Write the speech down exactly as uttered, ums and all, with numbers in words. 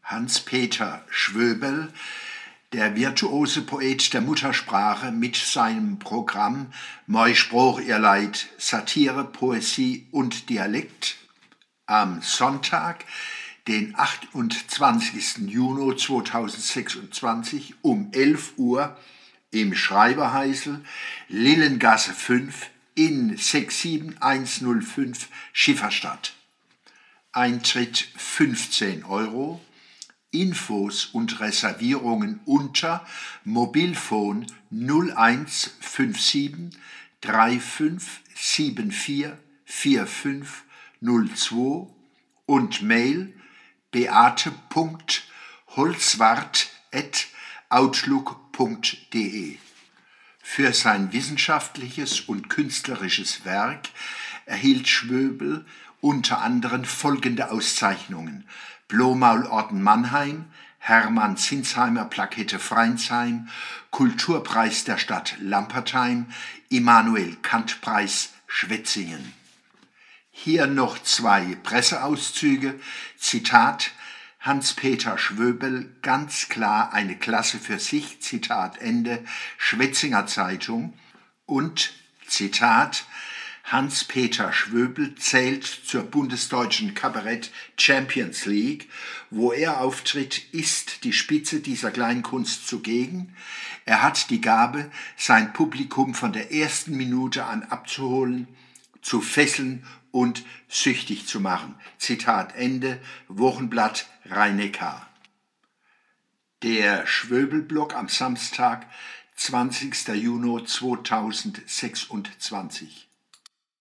Hans-Peter Schwöbel, der virtuose Poet der Muttersprache mit seinem Programm Moi Sproch ihr Leid, Satire, Poesie und Dialekt, am Sonntag, den achtundzwanzigsten Juni zweitausendsechsundzwanzig um elf Uhr im Schreiberheisel, Lillengasse fünf in sechs sieben eins null fünf Schifferstadt. Eintritt fünfzehn Euro. Infos und Reservierungen unter Mobilfon null eins fünf sieben drei fünf sieben vier vier fünf null zwei und Mail beate punkt holzwart at outlook punkt de. Für sein wissenschaftliches und künstlerisches Werk erhielt Schwöbel unter anderem folgende Auszeichnungen: Blomaul-Orden Mannheim, Hermann Zinsheimer Plakette Freinsheim, Kulturpreis der Stadt Lampertheim, Immanuel-Kant-Preis Schwetzingen. Hier noch zwei Presseauszüge. Zitat: Hans-Peter Schwöbel, ganz klar eine Klasse für sich, Zitat Ende, Schwetzinger Zeitung. Und Zitat: Hans-Peter Schwöbel zählt zur bundesdeutschen Kabarett Champions League. Wo er auftritt, ist die Spitze dieser Kleinkunst zugegen. Er hat die Gabe, sein Publikum von der ersten Minute an abzuholen, zu fesseln und süchtig zu machen. Zitat Ende, Wochenblatt Rhein-Neckar. Der Schwöbel-Blog am Samstag, zwanzigsten Juni zweitausendsechsundzwanzig.